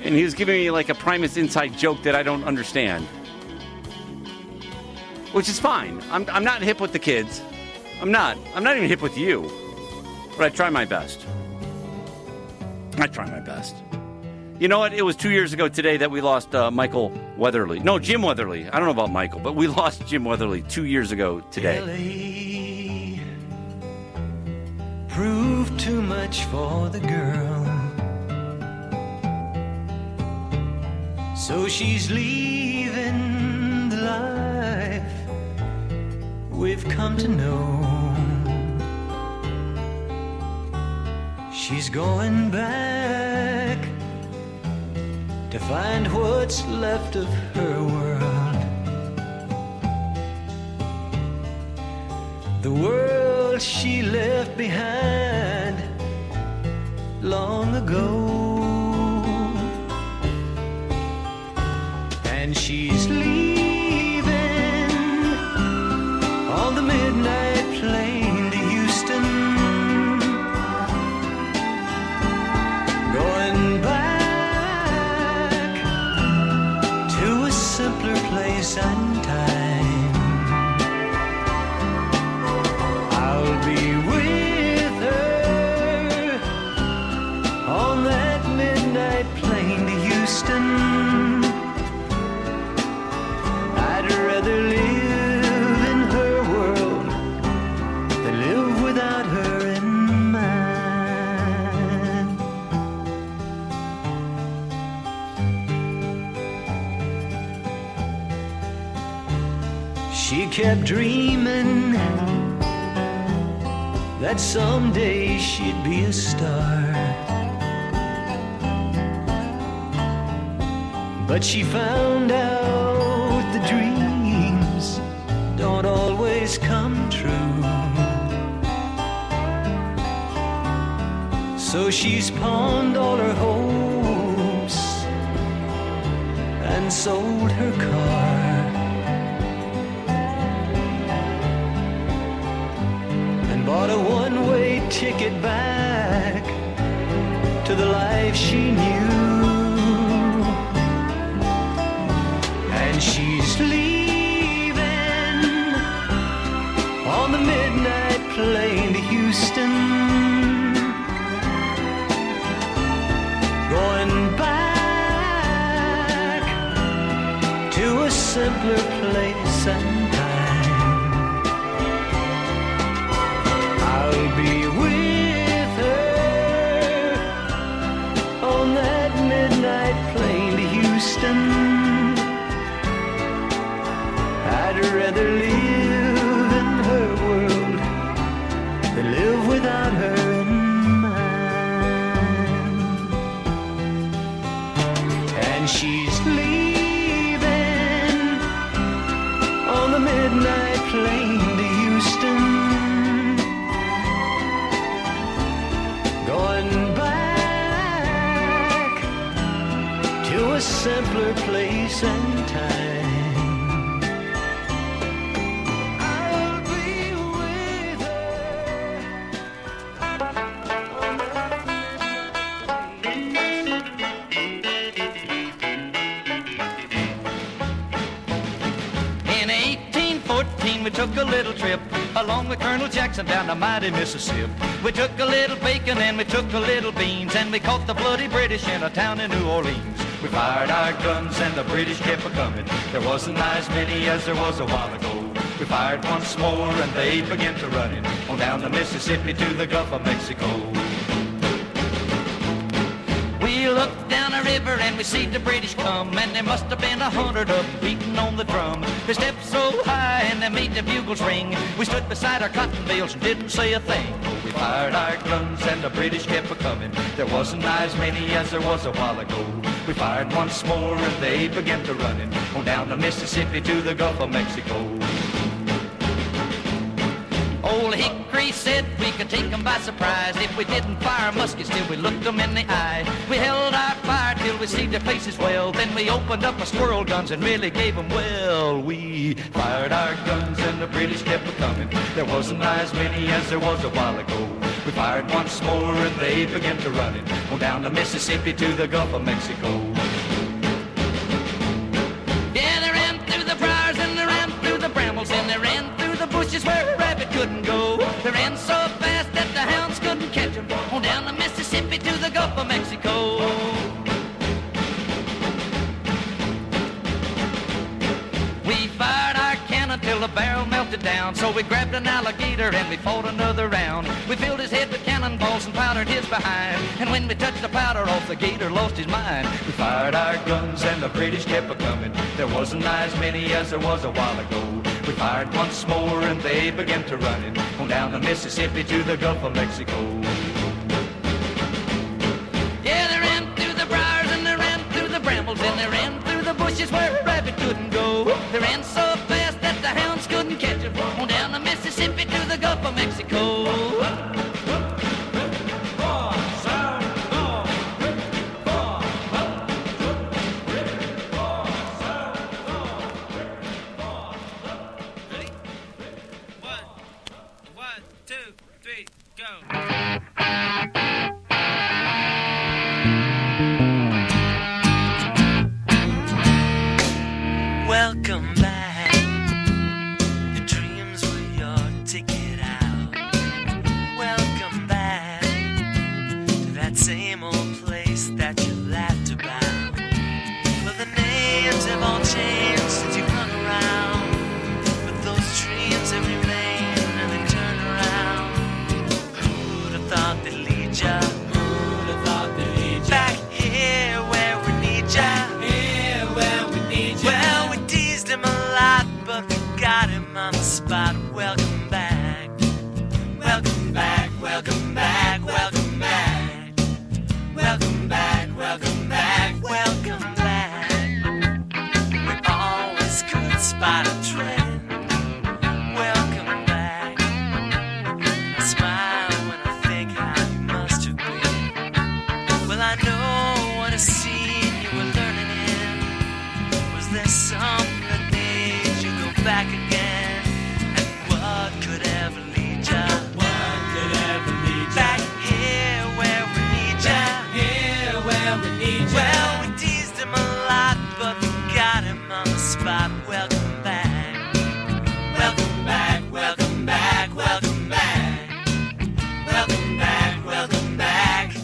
And he was giving me like a Primus inside joke that I don't understand. Which is fine. I'm not hip with the kids. I'm not even hip with you. But I try my best. You know what? It was 2 years ago today that we lost Michael Weatherly. No, Jim Weatherly. I don't know about Michael, but we lost Jim Weatherly 2 years ago today. LA proved too much for the girl. So she's leaving the life we've come to know. She's going back to find what's left of her world. The world she left behind long ago. And she's leaving on the midnight plane to Houston, going back to a simpler place and time. I'll be with her on that midnight plane to Houston. She kept dreaming that someday she'd be a star. But she found out the dreams don't always come true. So she's pawned all her hopes and sold her car. Bought a one-way ticket back to the life she knew. And she's leaving on the midnight plane to Houston, going back to a simpler place and time. I'll be with her on that midnight plane to Houston. I'd rather live in her world than live without her in mine. And she's leaving on the midnight plane to Houston, going back to a simpler place and time. I'll be with her. In 1814 we took a little trip along with Colonel Jackson down the mighty Mississippi. We took a little bacon and we took a little beans, and we caught the bloody British in a town in New Orleans. We fired our guns and the British kept a-coming. There wasn't as many as there was a while ago. We fired once more and they began to running on down the Mississippi to the Gulf of Mexico. We looked down a river and we see the British come, and there must have been 100 of them beating on the drum. They stepped so high and they made the bugles ring. We stood beside our cotton bales and didn't say a thing. We fired our guns and the British kept a-coming. There wasn't as many as there was a while ago. We fired once more and they began to running on down the Mississippi to the Gulf of Mexico. Old Hickory said we could take them by surprise if we didn't fire muskets till we looked them in the eye. We held our fire till we see their faces well, then we opened up our squirrel guns and really gave them well. We fired our guns and the British kept a-coming. There wasn't as many as there was a while ago. We fired once more and they began to run it on down the Mississippi to the Gulf of Mexico. Yeah, they ran through the briars and they ran through the brambles and they ran through the bushes where a rabbit couldn't go. They ran so fast that the hounds couldn't catch them on down the Mississippi to the Gulf of Mexico. We fired our cannon till the barrel melted down. So we grabbed an alligator and we fought another round. We filled his head with cannonballs and powdered his behind. And when we touched the powder off, the gator lost his mind. We fired our guns and the British kept a-coming. There wasn't as many as there was a while ago. We fired once more and they began to run it on down the Mississippi to the Gulf of Mexico. Yeah, they ran through the briars and they ran through the brambles and they ran through the bushes where a rabbit couldn't go. They ran so fast that the hounds couldn't catch them on down the Mississippi to the Gulf of Mexico. One, two, three, go. Welcome back. Your dreams were your ticket out. Welcome back to that same old place that you laughed about. Well, the names have all changed since you've hung around, but those dreams have remained and they turn around. Who'd have thought they'd lead ya? Who'd have thought they'd lead ya? Back here where we need ya. Here where we need ya. Well, we teased him a lot, but we got him on the spot. Welcome back. Welcome back, welcome back, welcome back. Welcome back, welcome back, welcome back. We always could spot a trend. Welcome back. I smile when I think how you must have been. Well, I know what a scene you were learning in. Was there something that made you go back again? And what could ever lead ya? What could ever lead ya? Back here where we need ya. Here where we need ya. Well, we teased him a lot, but we got him on the spot. Welcome back. Welcome back, welcome back, welcome back. Welcome back, welcome back.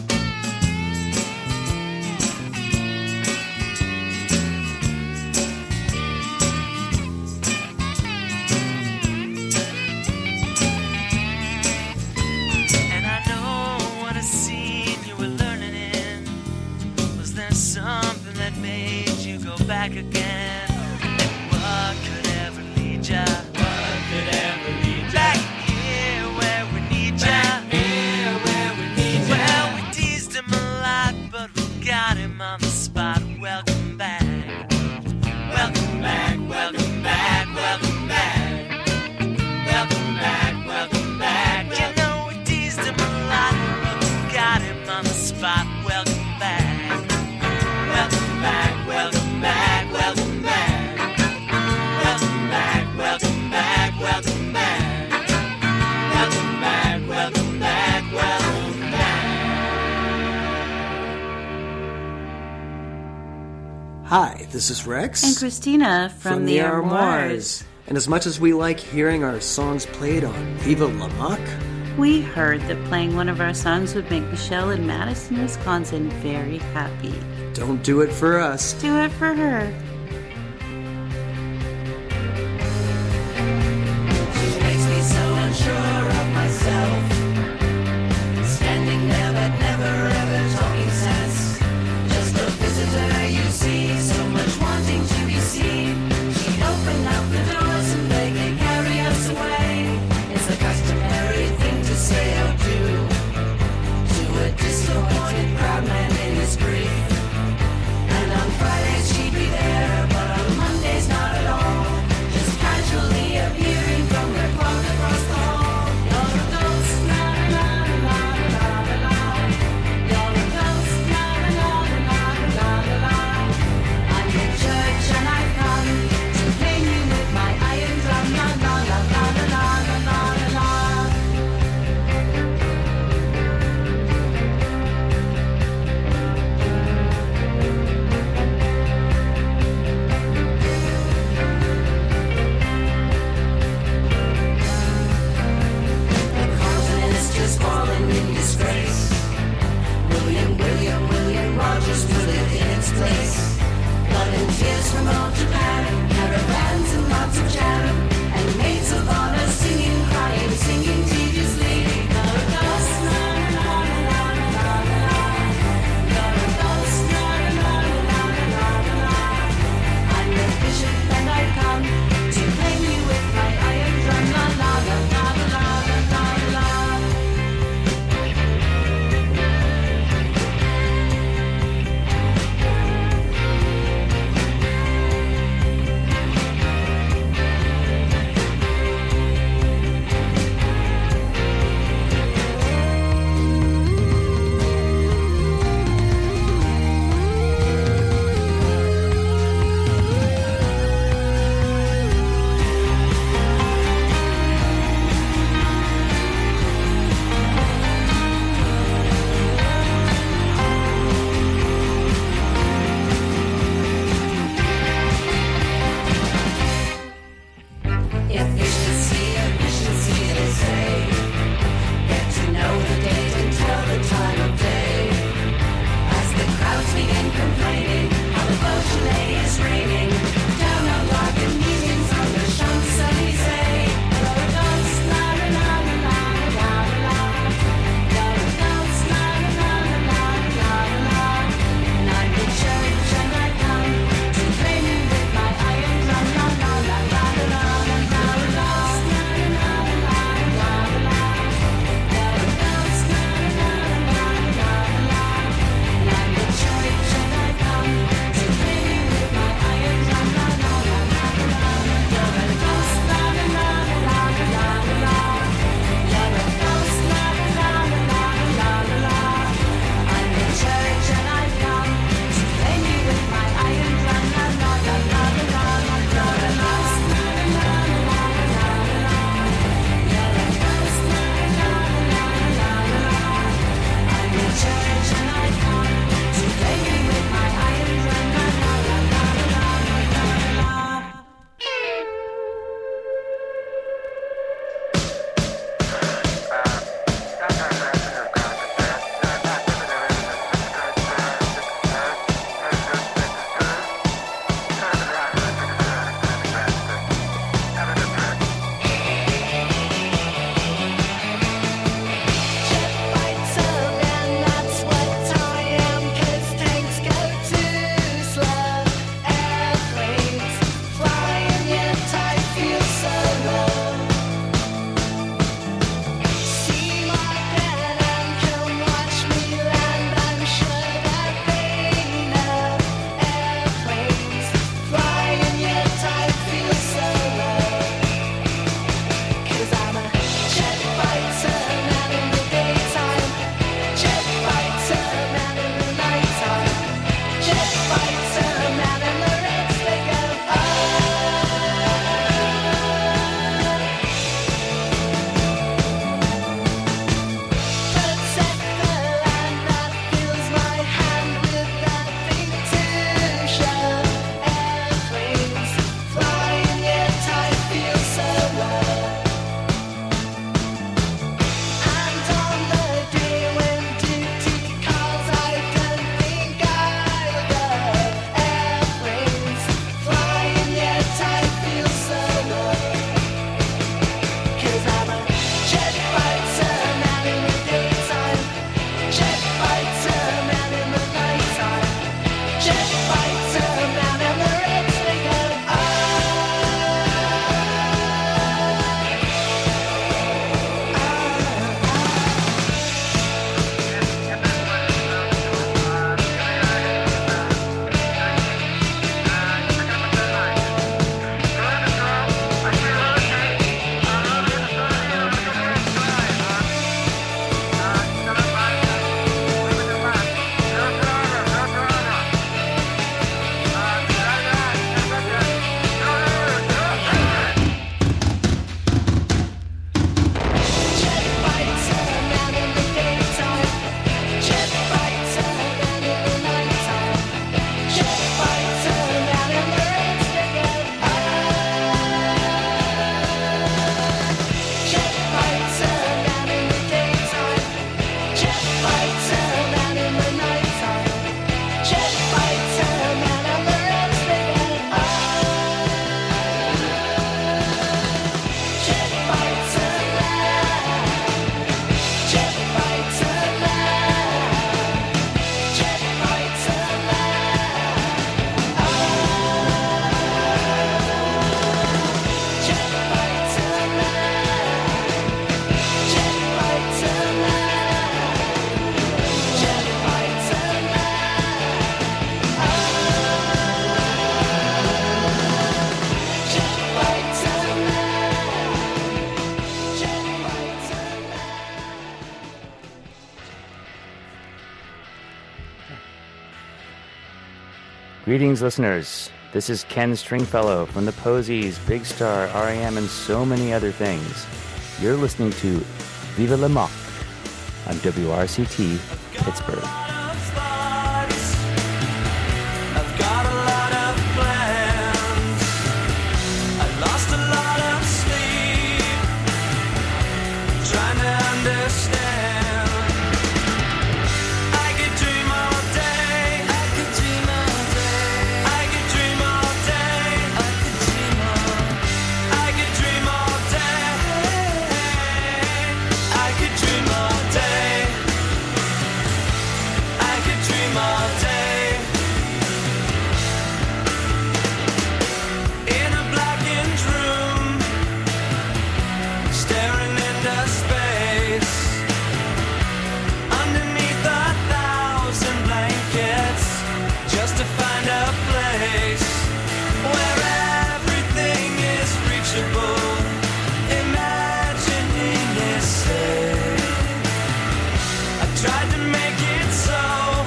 And I know what a scene you were learning in. Was there something that made you go back again? And what could ever lead ya? What could ever lead ya? Back here where we need ya. Here where we need ya. Well, we teased him a lot, but we got him on the spot. Welcome back. Welcome back, welcome back, welcome back. Welcome back, welcome back. You know we teased him a lot, but we got him on the spot. Welcome back. Welcome back, welcome back, welcome back. Welcome back, welcome back, welcome back. Welcome back, welcome back, welcome back. Hi, this is Rex. And Christina from the Armoires. And as much as we like hearing our songs played on Viva La Mock, We heard that playing one of our songs would make Michelle in Madison, Wisconsin very happy. don't do it for us. Do it for her. She makes me so unsure of myself. Standing there but never ever talking sense. Just a visitor you see, so much wanting to be seen. She'd open up the doors and they can carry us away. It's the customary thing to say or do to a disappointed proud man in his grief. And on Fridays she'd be there Greetings, listeners. This is Ken Stringfellow from the Posies, Big Star, R.E.M., and so many other things. You're listening to Viva La Mock on WRCT Pittsburgh. I've got a lot of plans. I lost a lot of sleep, trying to understand. I could dream all day. I could dream all day. I could dream all day. I could dream all. I could dream all day. I could dream all day. I could dream all day. In a blackened room, staring into space, underneath 1,000 blankets, just to find a place where everything is reachable, imagining is safe. I tried to make it so,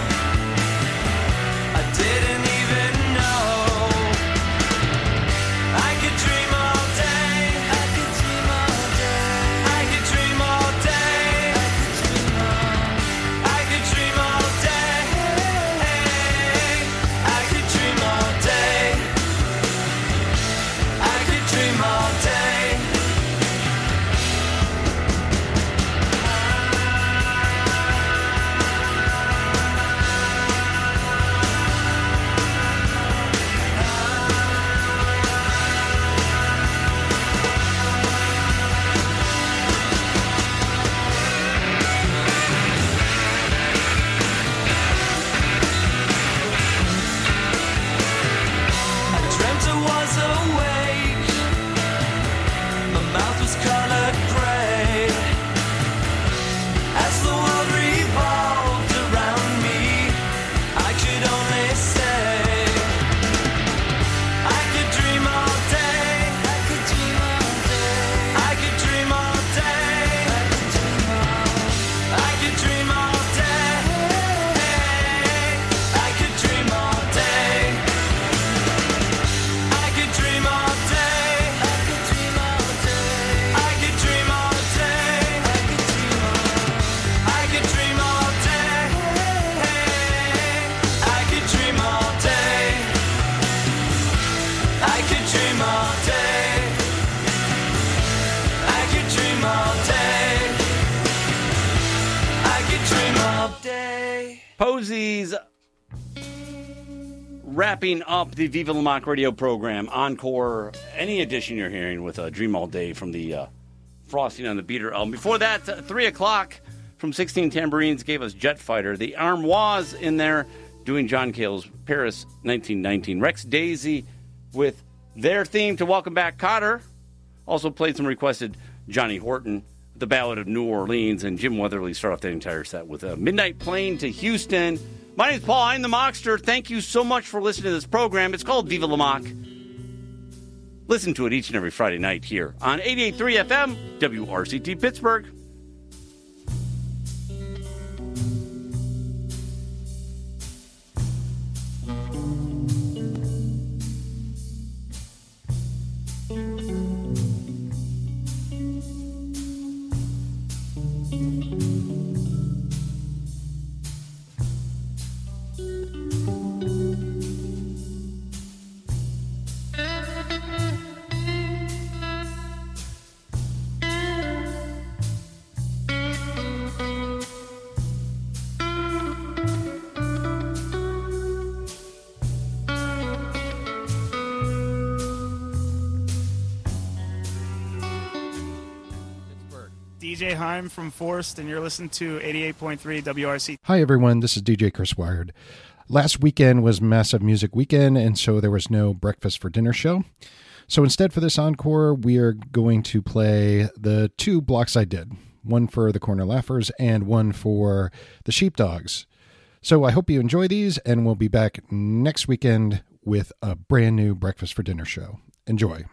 I didn't even know. I could dream all day. I could dream all day. I could dream all day. I could dream all day. I could dream all day. I could dream all day. I dreamt I was awake. My mouth was colored gray. As the world revolved around me, I could only say, I could dream all day. I could dream all day. I could dream all day. I could dream all day. I could dream all day. I could dream all day. I could dream all day. I could dream all day. I could dream all day. I could dream all day. I could dream all day. I could dream all day. I could dream all day. Posies wrapping up the Viva La Mock radio program. Encore, any edition you're hearing with Dream All Day from the Frosting on the Beater album. Before that, 3 o'clock from 16 Tambourines gave us Jet Fighter. The Armoise in there doing John Cale's Paris 1919. Rex Daisy with their theme to Welcome Back Kotter. Also played some requested Johnny Horton, The Ballad of New Orleans, and Jim Weatherly start off that entire set with a Midnight Plane to Houston. My name's Paul. I'm the Mockster. Thank you so much for listening to this program. It's called Viva La Mock. Listen to it each and every Friday night here on 88.3 FM, WRCT Pittsburgh. DJ Heim from Forst, and you're listening to 88.3 WRC. Hi, everyone. This is DJ Chris Wired. Last weekend was Massive Music Weekend, and so there was no Breakfast for Dinner show. So instead, for this encore, we are going to play the two blocks I did, one for the Corner Laughers and one for the Sheepdogs. So I hope you enjoy these, and we'll be back next weekend with a brand new Breakfast for Dinner show. Enjoy.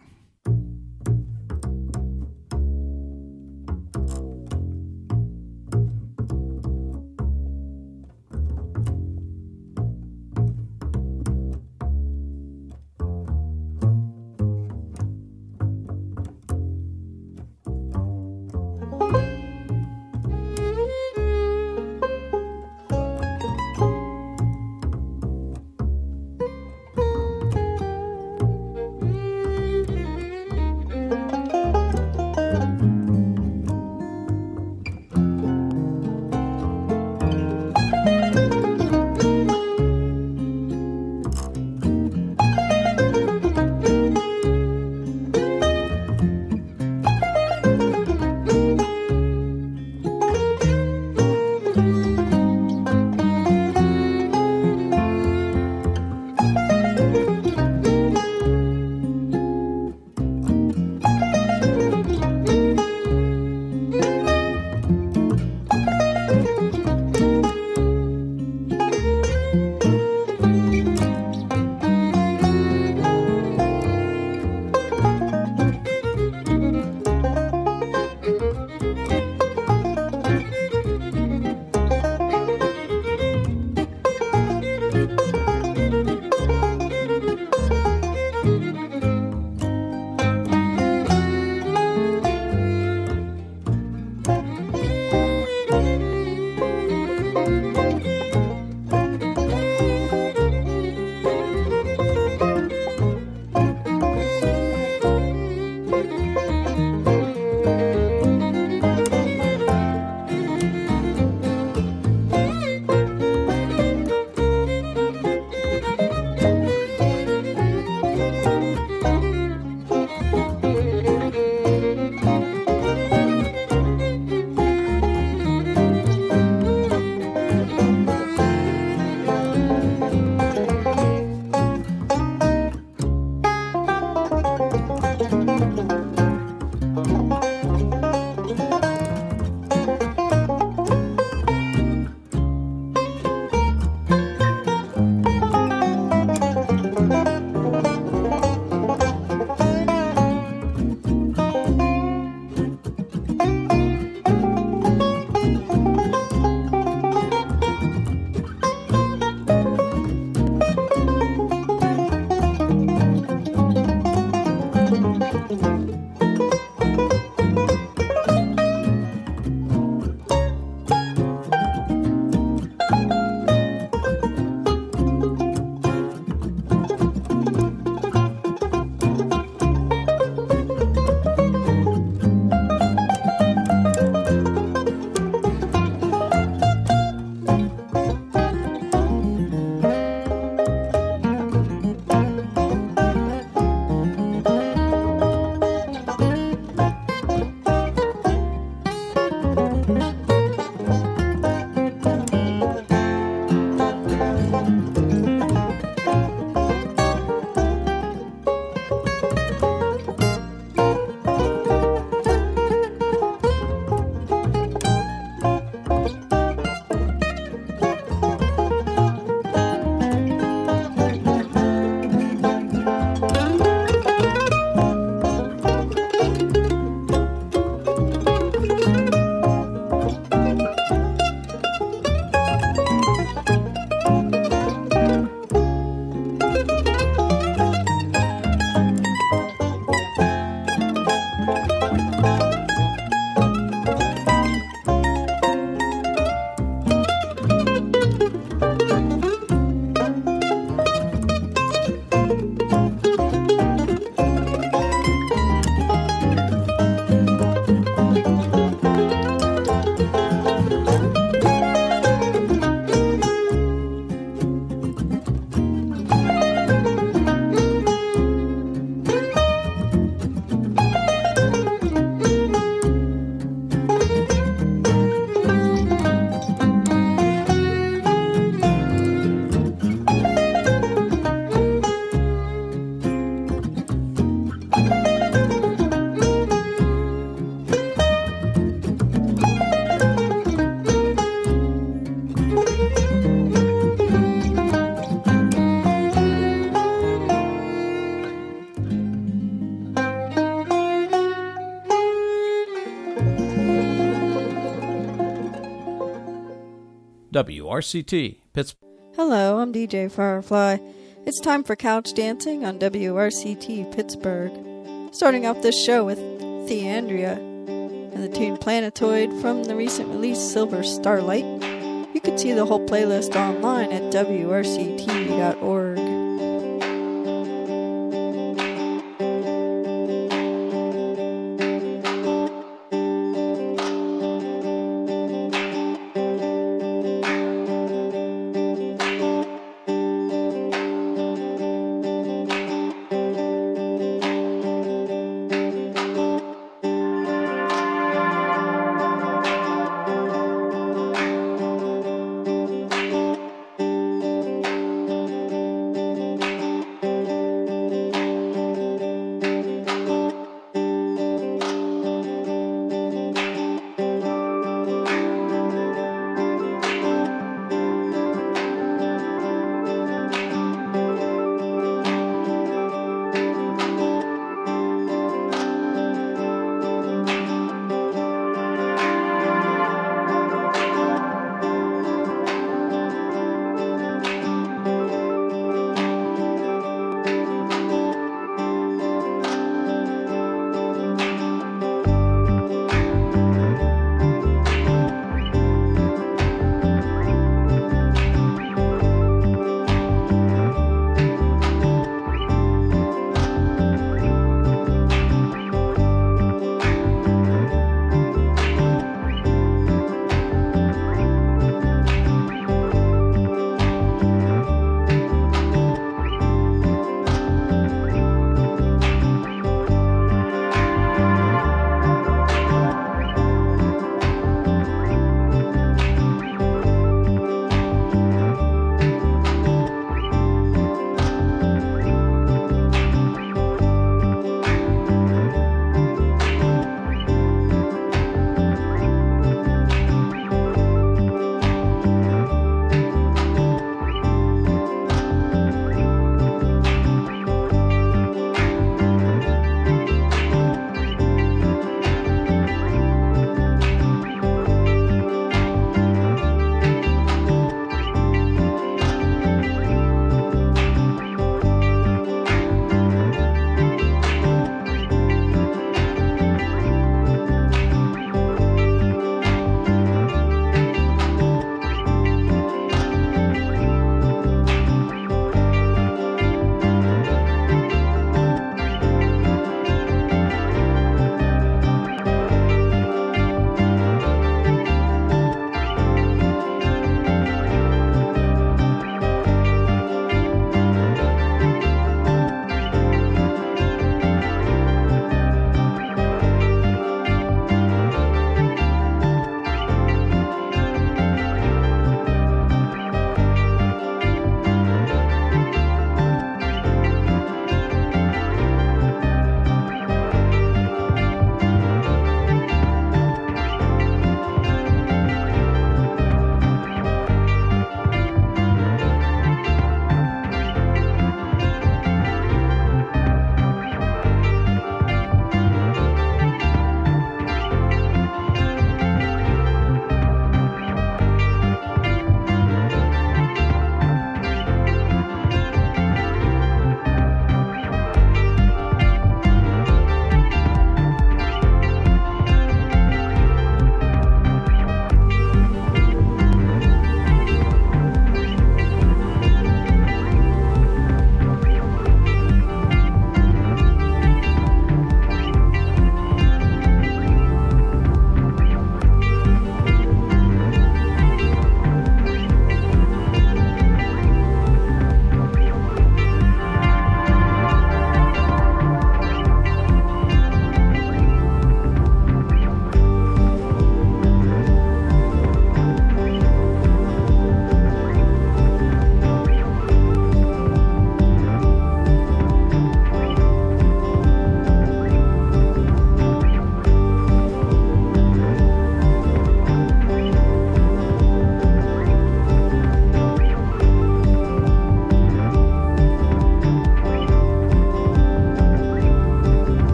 WRCT, Pittsburgh. Hello, I'm DJ Firefly. It's time for Couch Dancing on WRCT Pittsburgh. Starting off this show with Theandria and the tune Planetoid from the recent release Silver Starlight. You can see the whole playlist online at WRCT.org.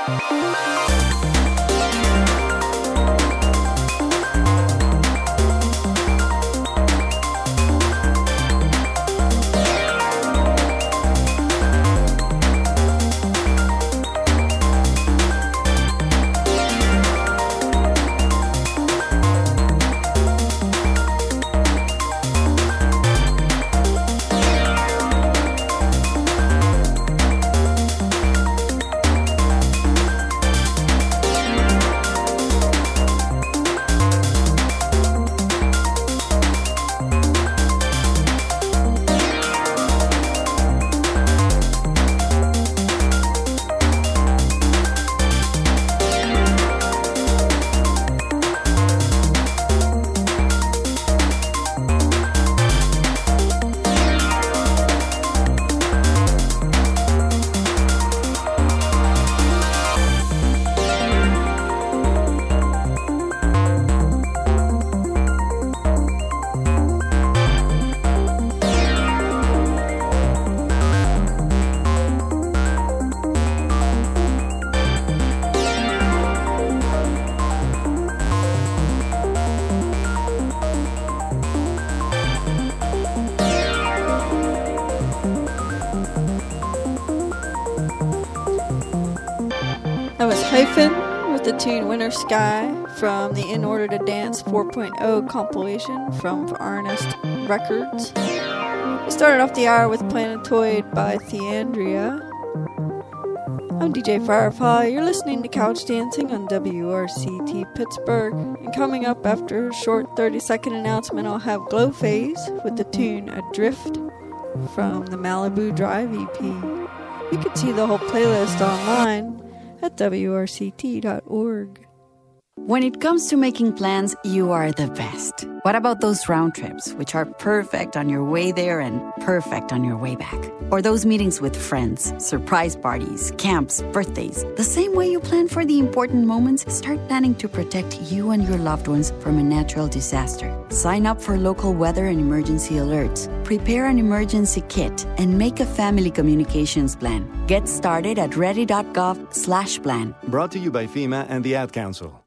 That was Hyphen with the tune Winter Sky from the In Order to Dance 4.0 compilation from Arnest Records. We started off the hour with Planetoid by Theandria. I'm DJ Firefly. You're listening to Couch Dancing on WRCT Pittsburgh. And coming up after a short 30-second announcement, I'll have Glow Phase with the tune Adrift from the Malibu Drive EP. You can see the whole playlist online at WRCT.org. When it comes to making plans, you are the best. What about those round trips, which are perfect on your way there and perfect on your way back? Or those meetings with friends, surprise parties, camps, birthdays? The same way you plan for the important moments, start planning to protect you and your loved ones from a natural disaster. Sign up for local weather and emergency alerts. Prepare an emergency kit and make a family communications plan. Get started at ready.gov/plan. Brought to you by FEMA and the Ad Council.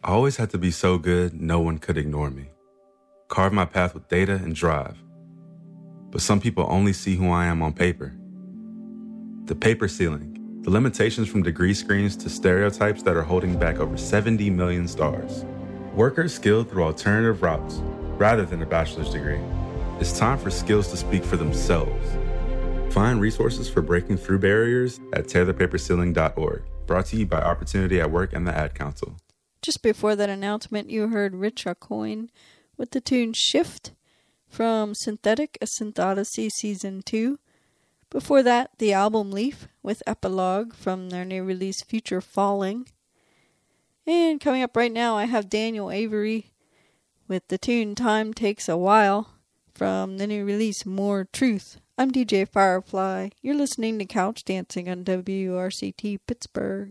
I always had to be so good, no one could ignore me. Carve my path with data and drive. But some people only see who I am on paper. The paper ceiling, the limitations from degree screens to stereotypes that are holding back over 70 million stars. Workers skilled through alternative routes, rather than a bachelor's degree. It's time for skills to speak for themselves. Find resources for breaking through barriers at tearthepaperceiling.org. Brought to you by Opportunity at Work and the Ad Council. Just before that announcement, you heard Rich Aucoin with the tune Shift from Synthetic, A Synth Odyssey Season 2. Before that, the album Leaf with Epilogue from their new release Future Falling. And coming up right now, I have Daniel Avery with the tune Time Takes a While from the new release More Truth. I'm DJ Firefly. You're listening to Couch Dancing on WRCT Pittsburgh.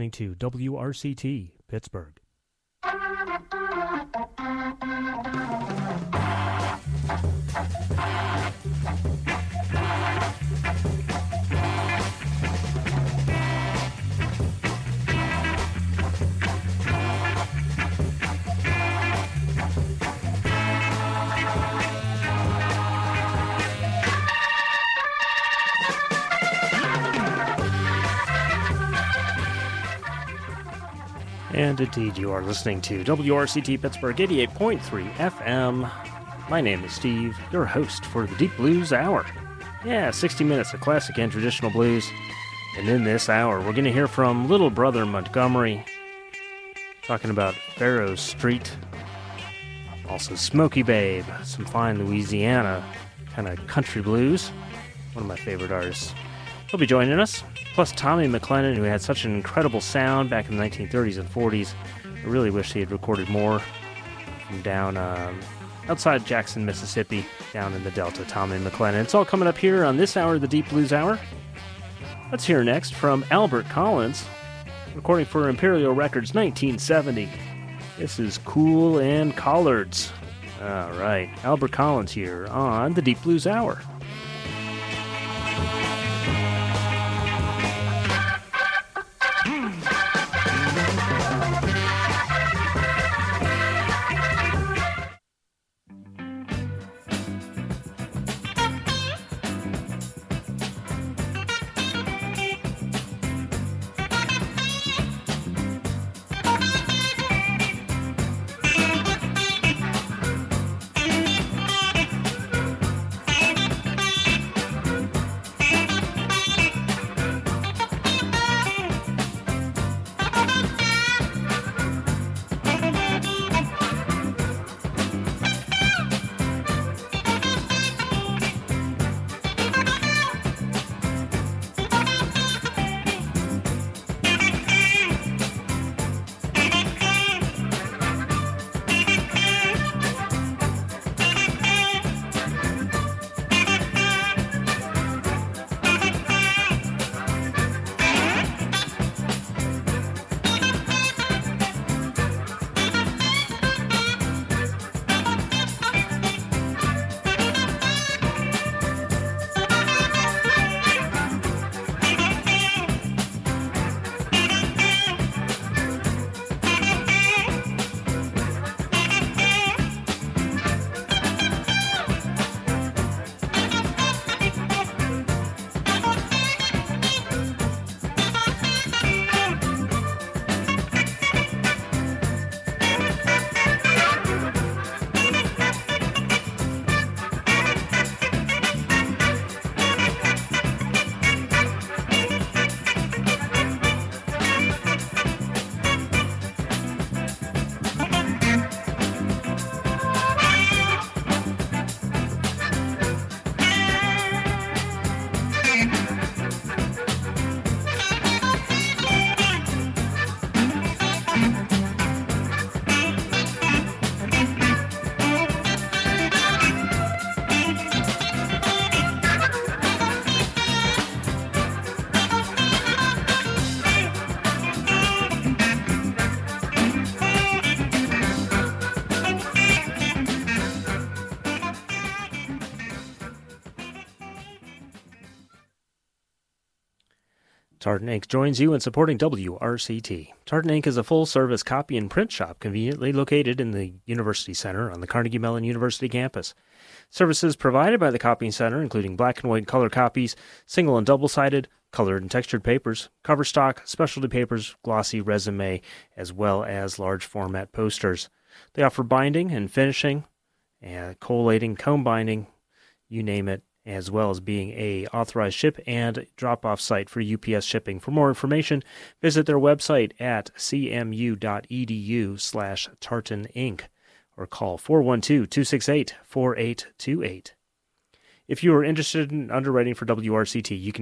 listening to WRCT Pittsburgh. And indeed, you are listening to WRCT Pittsburgh 88.3 FM. My name is Steve, your host for the Deep Blues Hour. Yeah, 60 minutes of classic and traditional blues. And in this hour, we're going to hear from Little Brother Montgomery, talking about Faro Street, also Smokey Babe, some fine Louisiana kind of country blues, one of my favorite artists. He'll be joining us. Plus Tommy McLennan, who had such an incredible sound back in the 1930s and 40s. I really wish he had recorded more from down outside Jackson, Mississippi, down in the Delta. Tommy McLennan. It's all coming up here on this hour of the Deep Blues Hour. Let's hear next from Albert Collins, recording for Imperial Records 1970. This is Cool and Collards. All right, Albert Collins here on the Deep Blues Hour. Tartan Ink joins you in supporting WRCT. Tartan Ink is a full-service copy and print shop conveniently located in the University Center on the Carnegie Mellon University campus. Services provided by the Copying Center, including black and white color copies, single and double-sided, colored and textured papers, cover stock, specialty papers, glossy resume, as well as large format posters. They offer binding and finishing, collating, comb binding, you name it, as well as being a authorized ship and drop-off site for UPS shipping. For more information, visit their website at cmu.edu/tartanink or call 412-268-4828. If you are interested in underwriting for WRCT, you can